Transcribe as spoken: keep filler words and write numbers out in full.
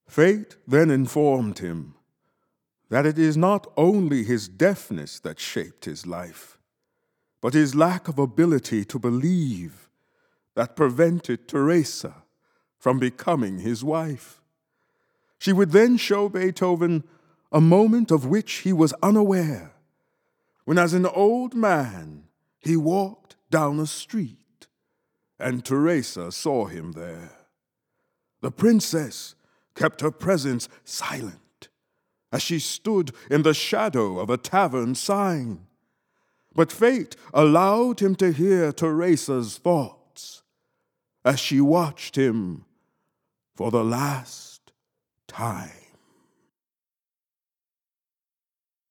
Fate then informed him that it is not only his deafness that shaped his life, but his lack of ability to believe that prevented Teresa from becoming his wife. She would then show Beethoven a moment of which he was unaware, when as an old man he walked down a street, and Teresa saw him there. The princess kept her presence silent as she stood in the shadow of a tavern sign, but fate allowed him to hear Teresa's thoughts as she watched him for the last time.